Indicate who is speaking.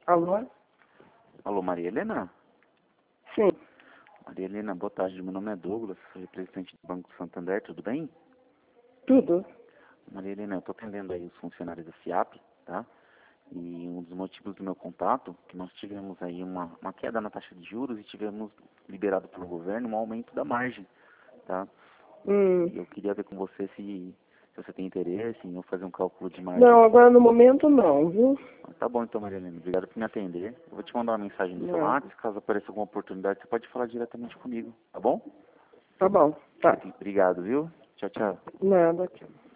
Speaker 1: Alô?
Speaker 2: Alô, Maria Helena?
Speaker 1: Sim,
Speaker 2: Maria Helena, boa tarde. Meu nome é Douglas, sou representante do Banco Santander, tudo bem?
Speaker 1: tudo.
Speaker 2: Maria Helena, eu estou atendendo aí os funcionários da FIAP, tá? E um dos motivos do meu contato, que nós tivemos aí uma queda na taxa de juros e tivemos liberado pelo governo um aumento da margem, tá?
Speaker 1: Hum.
Speaker 2: E eu queria ver com você se você tem interesse em eu fazer um cálculo de margem.
Speaker 1: Não, agora no momento não, viu?
Speaker 2: Tá bom então, Maria Helena, obrigado por me atender. Eu vou te mandar uma mensagem no seu
Speaker 1: Não.
Speaker 2: WhatsApp, caso apareça alguma oportunidade, você pode falar diretamente comigo, tá bom?
Speaker 1: Tá bom, tá.
Speaker 2: Obrigado, viu? Tchau, tchau.
Speaker 1: Nada.